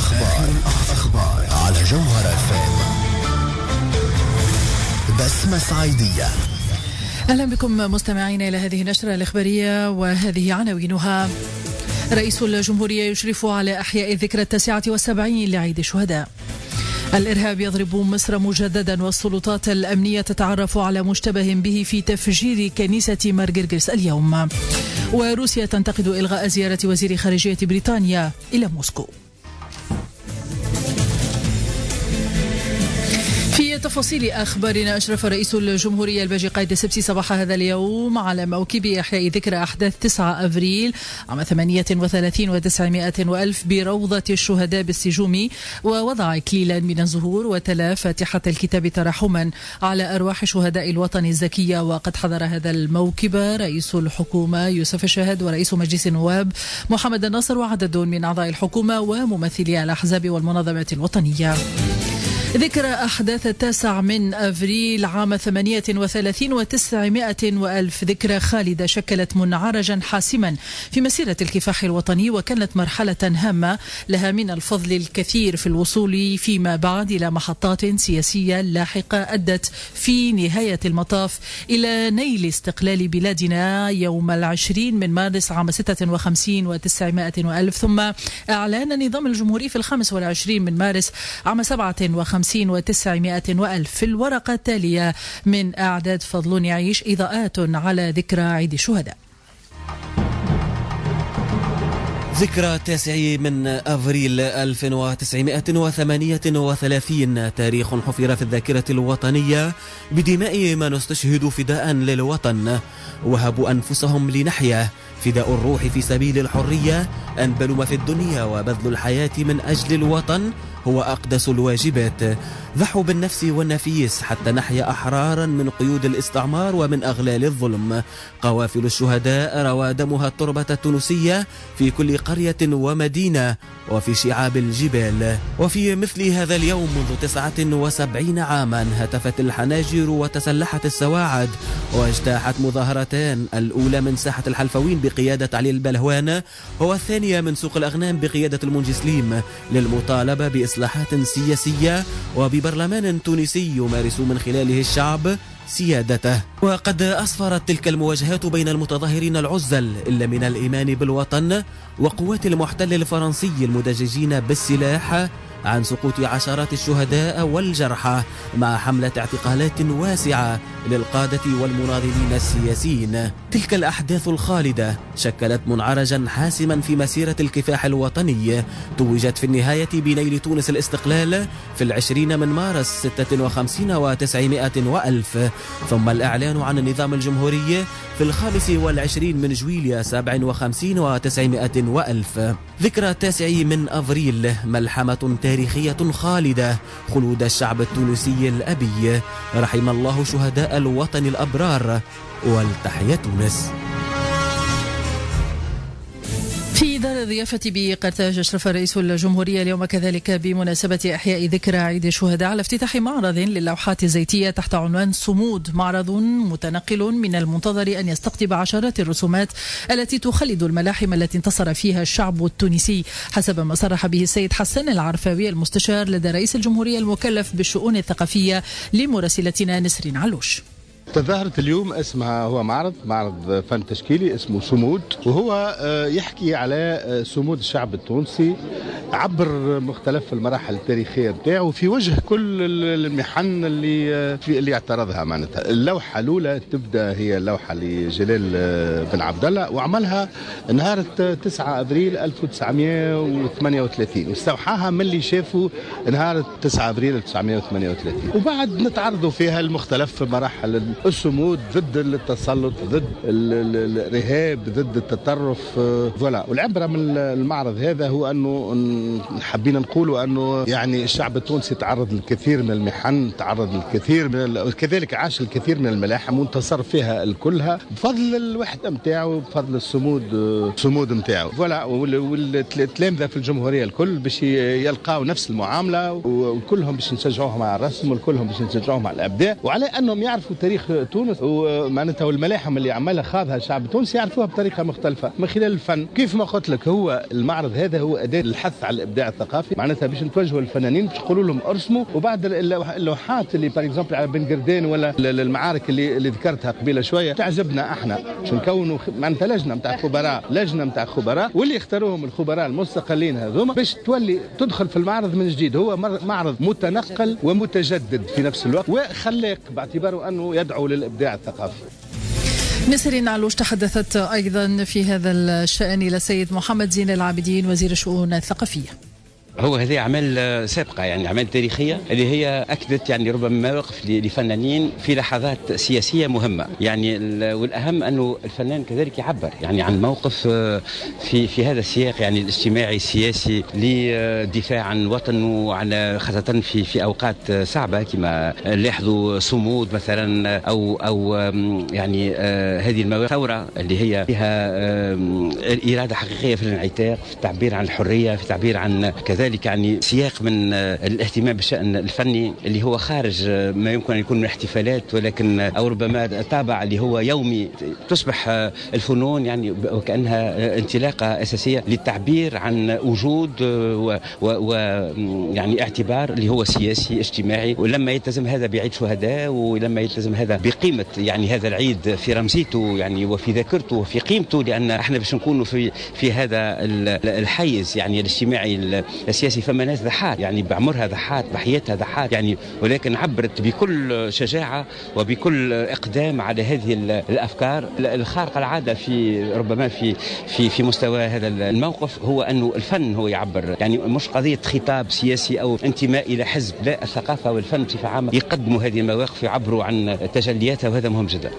الأخبار على جوهر FM. بسمة صعيدية. أهلا بكم مستمعين إلى هذه النشرة الإخبارية وهذه عناوينها. رئيس الجمهورية يشرف على إحياء الذكرى 79 لعيد الشهداء. الإرهاب يضرب مصر مجددا والسلطات الأمنية تتعرف على مشتبه به في تفجير كنيسة مارغرغس اليوم. وروسيا تنتقد إلغاء زيارة وزير خارجية بريطانيا إلى موسكو. في تفاصيل أخبارنا، أشرف رئيس الجمهورية الباجي قايد السبسي صباح هذا اليوم على موكب إحياء ذكرى أحداث 9 أفريل عام 38 و900 وألف بروضة الشهداء بالسجوم، ووضع إكليلا من الزهور وتلا فاتحة الكتاب ترحما على أرواح شهداء الوطن الزكية. وقد حضر هذا الموكب رئيس الحكومة يوسف الشاهد ورئيس مجلس النواب محمد الناصر وعدد من أعضاء الحكومة وممثلي الأحزاب والمنظمات الوطنية. ذكرى أحداث 9 أفريل عام 38 و900 وألف، ذكرى خالدة شكلت منعرجا حاسما في مسيرة الكفاح الوطني، وكانت مرحلة هامة لها من الفضل الكثير في الوصول فيما بعد إلى محطات سياسية لاحقة أدت في نهاية المطاف إلى نيل استقلال بلادنا يوم 20 مارس عام 56 و900 وألف، ثم إعلان النظام الجمهوري في 25 مارس عام 57 و900 وألف. في الورقة التالية من أعداد فضل يعيش إضاءات على ذكرى عيد الشهداء. ذكرى 9 أفريل 1938، تاريخ حفر في الذاكرة الوطنية بدماء من استشهدوا فداء للوطن، وهبوا أنفسهم لنحيا، فداء الروح في سبيل الحرية أنبل ما في الدنيا، وبذل الحياة من أجل الوطن هو أقدس الواجبات. ضحوا بالنفس والنفيس حتى نحيا أحرارا من قيود الاستعمار ومن أغلال الظلم. قوافل الشهداء روى دمها التربة التونسية في كل قرية ومدينة وفي شعاب الجبال. وفي مثل هذا اليوم منذ 79 عاما هتفت الحناجر وتسلحت السواعد واجتاحت مظاهرتان، الأولى من ساحة الحلفوين بقيادة علي البلهوان، والثانية من سوق الأغنام بقيادة المنجي سليم، للمطالبة بإصلاحات سياسية وببرلمان تونسي يمارس من خلاله الشعب سيادته. وقد أسفرت تلك المواجهات بين المتظاهرين العزل إلا من الإيمان بالوطن وقوات المحتل الفرنسي المدججين بالسلاح عن سقوط عشرات الشهداء والجرحى، مع حملة اعتقالات واسعة للقادة والمناضلين السياسيين. تلك الأحداث الخالدة شكلت منعرجا حاسما في مسيرة الكفاح الوطني، توجت في النهاية بنيل تونس الاستقلال في 20 مارس 56 و900 وألف، ثم الإعلان عن النظام الجمهوري في 25 جويليا 57 و900 وألف. ذكرى 9 أفريل ملحمة تاريخية خالدة، خلود الشعب التونسي الأبي، رحم الله شهداء الوطن الأبرار، ولتحيا تونس. في دار الضيافة بقرطاج أشرف رئيس الجمهورية اليوم كذلك بمناسبة إحياء ذكرى عيد الشهداء على افتتاح معرض للوحات الزيتية تحت عنوان صمود، معرض متنقل من المنتظر أن يستقطب عشرات الرسومات التي تخلد الملاحم التي انتصر فيها الشعب التونسي، حسب ما صرح به السيد حسن العرفاوي المستشار لدى رئيس الجمهورية المكلف بالشؤون الثقافية لمراسلتنا نسرين علوش. تظاهرة اليوم اسمها هو معرض فن تشكيلي اسمه صمود، وهو يحكي على صمود الشعب التونسي عبر مختلف المراحل التاريخية بتاعه في وجه كل المحن اللي اعترضها. معناتها اللوحة الأولى تبدأ هي اللوحة لجلال بن عبد الله، وعملها نهار 9 أفريل 1938، واستوحاها من اللي شافوا نهار 9 أفريل 1938، وبعد نتعرضوا فيها المختلف مراحل الصمود ضد التسلط، ضد الإرهاب، ضد التطرف. فوالا، والعبرة من المعرض هذا هو أنه حابين نقولوا أنه يعني الشعب التونسي تعرض للكثير من المحن، تعرض للكثير من كذلك عاش الكثير من الملاحم وانتصر فيها الكلها بفضل الوحدة متاعه، بفضل الصمود متاعه. فوالا، والتلامذة في الجمهورية الكل باش يلقاو نفس المعاملة، وكلهم باش نشجعوهم على الرسم، والكلهم باش نشجعوهم على الإبداع، وعلى أنهم يعرفوا تاريخ تونس ومعناتها والملاحم اللي عملها خاضها الشعب التونسي يعرفوها بطريقة مختلفة من خلال الفن. كيف ما قلت لك، هو المعرض هذا هو أداة للحث على الابداع الثقافي، معناتها باش نتوجهوا للفنانين باش نقولوا لهم ارسموا، وبعد اللوحات اللي باغ اكزومبل على بن قردين ولا المعارك اللي ذكرتها قبيله شويه تعجبنا احنا، باش نكونوا معناتها لجنه نتاع خبراء واللي يختاروهم الخبراء المستقلين هذوما باش تولي تدخل في المعرض من جديد. هو معرض متنقل ومتجدد في نفس الوقت وخلاق باعتباره انه يدعو للابداع الثقافي. نسرين علوش تحدثت أيضا في هذا الشأن إلى السيد محمد زين العابدين وزير الشؤون الثقافية. هو هذه أعمال سابقة، يعني أعمال تاريخية اللي هي أكدت يعني ربما مواقف لفنانين في لحظات سياسية مهمة، يعني والأهم أنه الفنان كذلك يعبر يعني عن موقف في هذا السياق يعني الاجتماعي السياسي للدفاع عن وطن، وعلى خاصة في أوقات صعبة كما لاحظوا صمود مثلا أو يعني هذه المواقف ثورة اللي هي فيها إرادة حقيقية في الانعتاق، في التعبير عن الحرية، في التعبير عن كذلك يعني سياق من الاهتمام بالشأن الفني اللي هو خارج ما يمكن أن يكون من احتفالات، ولكن أو ربما طابع اللي هو يومي. تصبح الفنون يعني وكأنها انطلاقة أساسية للتعبير عن وجود ويعني اعتبار اللي هو سياسي اجتماعي، ولما يلتزم هذا بعيد شهداء، ولما يلتزم هذا بقيمة يعني هذا العيد في رمزيته يعني وفي ذاكرته وفي قيمته، لأن احنا باش نكونوا في هذا الحيز يعني الاجتماعي السياسي. فما ناس ضحات يعني بعمرها ضحات بحياتها ضحات يعني، ولكن عبرت بكل شجاعة وبكل إقدام على هذه الأفكار الخارقة العادة في ربما في مستوى هذا الموقف. هو أنه الفن هو يعبر، يعني مش قضية خطاب سياسي أو انتماء إلى حزب، لا، الثقافة والفن بصفة عامة يقدموا هذه المواقف يعبروا عن تجلياتها، وهذا مهم جدا.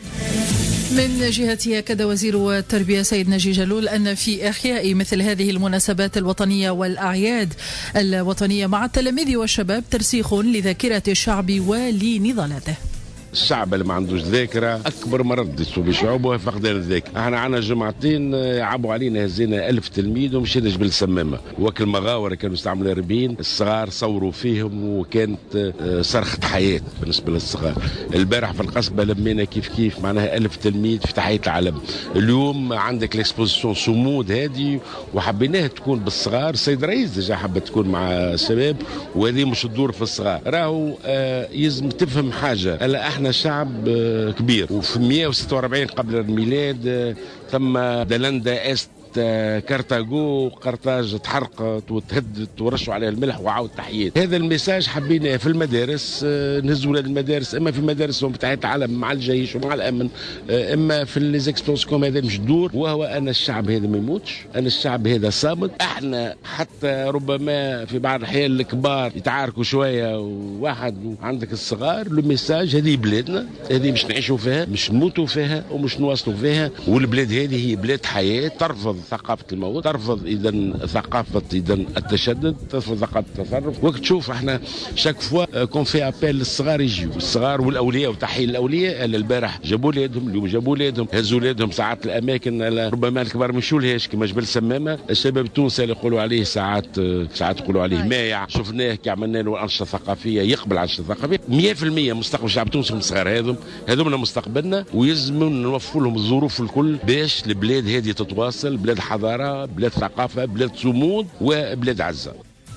من جهته أكد وزير التربية سيد ناجي جلول أن في إحياء مثل هذه المناسبات الوطنية والأعياد الوطنية مع التلاميذ والشباب ترسيخ لذاكرة الشعب ولنضالاته. الشعب اللي ما عندوش ذاكره اكبر مرض يصيب شعوبه فقدان الذاكره. احنا عنا جمعتين عبوا علينا هزينا 1000 تلميذ ومشينا جبل سمامه، وكل مغاور كانوا يستعملوا 40 الصغار صوروا فيهم، وكانت صرخه حياه بالنسبه للصغار. البارح في القصبه لمينا كيف معناها 1000 تلميذ في تحيه العلم. اليوم عندك الاكسبوزيسيون صمود هذه وحبيناها تكون بالصغار. السيد رئيس ديجا حابه تكون مع الشباب، وهذه مش الدور في الصغار. راهو يلزم تفهم حاجه، احنا شعب كبير، وفي 146 قبل الميلاد ثم دلندا است كارتاغو قرطاج تحرقت وتهدت ورشوا عليها الملح وعاود تحيات. هذا الميساج حبينا في المدارس نهزوا ولاد المدارس، اما في مدارسهم بتاعت العالم مع الجيش ومع الامن، اما في ليزيكسبونسكوم. هذا مش دور، وهو ان الشعب هذا ما يموتش، ان الشعب هذا صامد. احنا حتى ربما في بعض الاحيان الكبار يتعاركوا شويه وواحد عندك الصغار، لو ميساج هذه بلادنا، هذه مش نعيشوا فيها، مش نموتوا فيها ومش نواصلوا فيها، والبلاد هذه هي بلاد حياه ترفض ثقافة الموت، ترفض إذا ثقافة التشدد، ترفض ثقافة التصرف. وقت تشوف احنا شاك فوا كون في ابيل للصغار يجيو، الصغار والاولياء وتحية الاولياء. البارح جابوا لادهم، اليوم جابوا لادهم، هزوا لادهم ساعات الاماكن ربما الكبار مشوا لهاش كما جبل سمامة. الشباب التونسي اللي يقولوا عليه ساعات يقولوا عليه مايع، شفناه كي عملنا له انشطة ثقافية يقبل على الانشطة الثقافية. 100% مستقبل الشعب التونسي من الصغار هذوما مستقبلنا، ويلزم نوفر لهم الظروف الكل باش البلاد هذه تتواصل، بلاد حضارة، بلاد ثقافة، بلاد صمود، وبلاد عزة.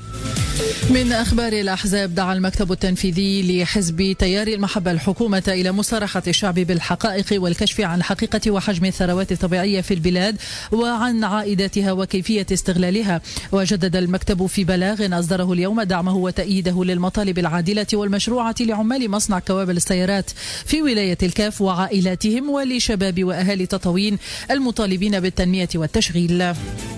من أخبار الأحزاب، دعا المكتب التنفيذي لحزب تيار المحبة الحكومة إلى مصارحة الشعب بالحقائق والكشف عن حقيقة وحجم الثروات الطبيعية في البلاد وعن عائداتها وكيفية استغلالها. وجدد المكتب في بلاغ أصدره اليوم دعمه وتأييده للمطالب العادلة والمشروعة لعمال مصنع كوابل السيارات في ولاية الكاف وعائلاتهم، ولشباب وأهالي تطاوين المطالبين بالتنمية والتشغيل.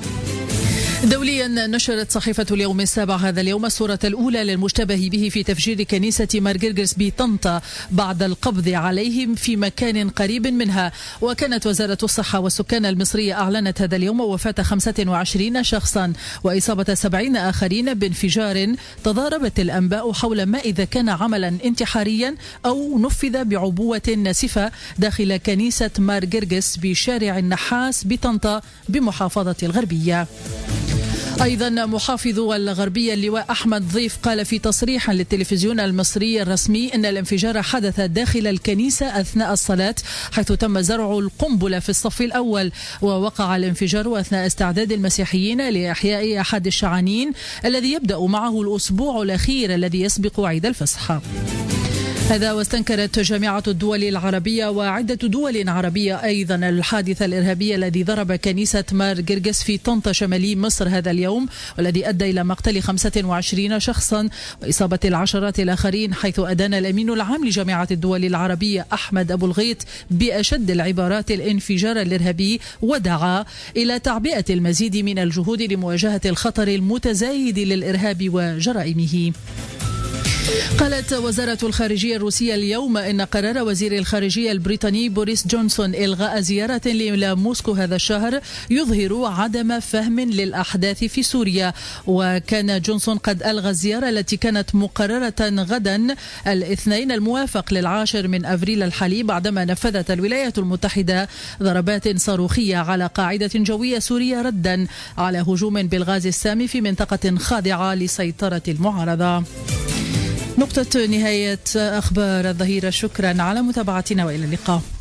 دوليا، نشرت صحيفة اليوم السابع هذا اليوم الصورة الأولى للمشتبه به في تفجير كنيسة مارغرغس بطنطا بعد القبض عليهم في مكان قريب منها. وكانت وزارة الصحة والسكان المصرية أعلنت هذا اليوم وفاة 25 شخصا وإصابة 70 آخرين بانفجار. تضاربت الأنباء حول ما إذا كان عملا انتحاريا أو نفذ بعبوة ناسفة داخل كنيسة مارغرغس بشارع النحاس بطنطا بمحافظة الغربية. أيضا محافظ الغربية اللواء أحمد ضيف قال في تصريح للتلفزيون المصري الرسمي أن الانفجار حدث داخل الكنيسة أثناء الصلاة، حيث تم زرع القنبلة في الصف الأول، ووقع الانفجار أثناء استعداد المسيحيين لإحياء أحد الشعانين الذي يبدأ معه الأسبوع الأخير الذي يسبق عيد الفصح. هذا واستنكرت جامعة الدول العربية وعدة دول عربية أيضا الحادث الإرهابي الذي ضرب كنيسة مار جرجس في طنطا شمالي مصر هذا اليوم، والذي أدى إلى مقتل 25 شخصا وإصابة العشرات الآخرين، حيث أدان الأمين العام لجامعة الدول العربية أحمد أبو الغيط بأشد العبارات الانفجار الإرهابي، ودعا إلى تعبئة المزيد من الجهود لمواجهة الخطر المتزايد للإرهاب وجرائمه. قالت وزارة الخارجية الروسية اليوم إن قرار وزير الخارجية البريطاني بوريس جونسون إلغاء زيارة إلى موسكو هذا الشهر يظهر عدم فهم للأحداث في سوريا. وكان جونسون قد ألغى الزيارة التي كانت مقررة غدا الاثنين الموافق ل10 من أفريل الحالي، بعدما نفذت الولايات المتحدة ضربات صاروخية على قاعدة جوية سورية ردا على هجوم بالغاز السامي في منطقة خاضعة لسيطرة المعارضة. نقطة نهاية أخبار الظهيرة، شكرا على متابعتنا وإلى اللقاء.